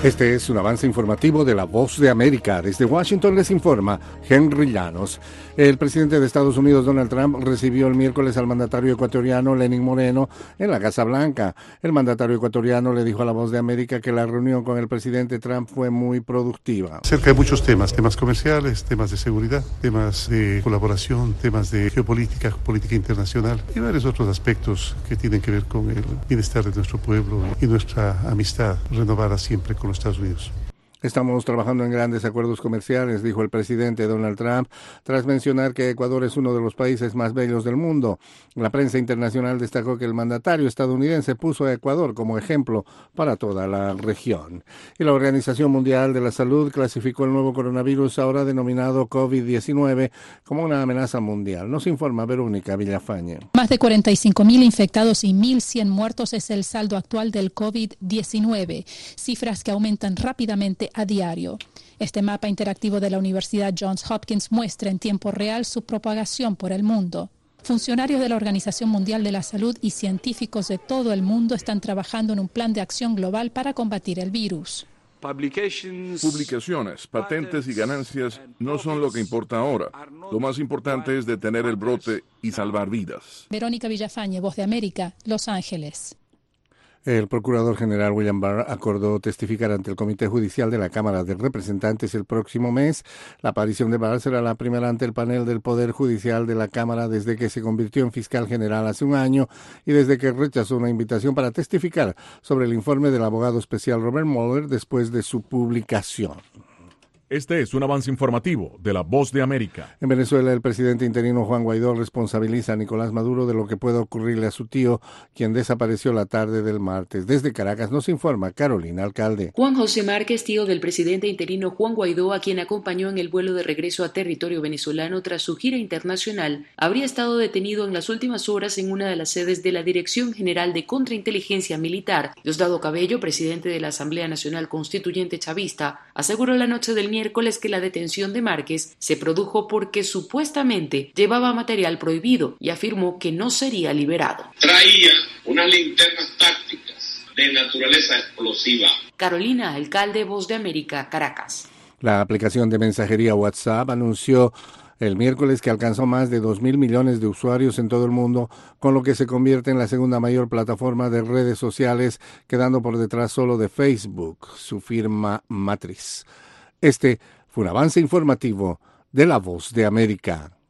Este es un avance informativo de La Voz de América. Desde Washington les informa Henry Llanos. El presidente de Estados Unidos, Donald Trump, recibió el miércoles al mandatario ecuatoriano Lenín Moreno en la Casa Blanca. El mandatario ecuatoriano le dijo a La Voz de América que la reunión con el presidente Trump fue muy productiva. Acerca de muchos temas comerciales, temas de seguridad, temas de colaboración, temas de geopolítica, política internacional y varios otros aspectos que tienen que ver con el bienestar de nuestro pueblo y nuestra amistad renovada siempre con los Estados Unidos. Estamos trabajando en grandes acuerdos comerciales, dijo el presidente Donald Trump, tras mencionar que Ecuador es uno de los países más bellos del mundo. La prensa internacional destacó que el mandatario estadounidense puso a Ecuador como ejemplo para toda la región. Y la Organización Mundial de la Salud clasificó el nuevo coronavirus, ahora denominado COVID-19, como una amenaza mundial. Nos informa Verónica Villafañe. Más de 45.000 infectados y 1.100 muertos es el saldo actual del COVID-19, cifras que aumentan rápidamente a diario. Este mapa interactivo de la Universidad Johns Hopkins muestra en tiempo real su propagación por el mundo. Funcionarios de la Organización Mundial de la Salud y científicos de todo el mundo están trabajando en un plan de acción global para combatir el virus. Publicaciones, patentes y ganancias no son lo que importa ahora. Lo más importante es detener el brote y salvar vidas. Verónica Villafañe, Voz de América, Los Ángeles. El procurador general William Barr acordó testificar ante el Comité Judicial de la Cámara de Representantes el próximo mes. La aparición de Barr será la primera ante el panel del Poder Judicial de la Cámara desde que se convirtió en fiscal general hace un año y desde que rechazó una invitación para testificar sobre el informe del abogado especial Robert Mueller después de su publicación. Este es un avance informativo de La Voz de América. En Venezuela, el presidente interino Juan Guaidó responsabiliza a Nicolás Maduro de lo que pueda ocurrirle a su tío, quien desapareció la tarde del martes. Desde Caracas nos informa Carolina Alcalde. Juan José Márquez, tío del presidente interino Juan Guaidó, a quien acompañó en el vuelo de regreso a territorio venezolano tras su gira internacional, habría estado detenido en las últimas horas en una de las sedes de la Dirección General de Contrainteligencia Militar. Diosdado Cabello, presidente de la Asamblea Nacional Constituyente Chavista, aseguró la noche del miércoles que la detención de Márquez se produjo porque supuestamente llevaba material prohibido y afirmó que no sería liberado. Traía unas linternas tácticas de naturaleza explosiva. Carolina Alcalde, Voz de América, Caracas. La aplicación de mensajería WhatsApp anunció el miércoles que alcanzó más de 2.000 millones de usuarios en todo el mundo, con lo que se convierte en la segunda mayor plataforma de redes sociales, quedando por detrás solo de Facebook, su firma matriz. Este fue un avance informativo de La Voz de América.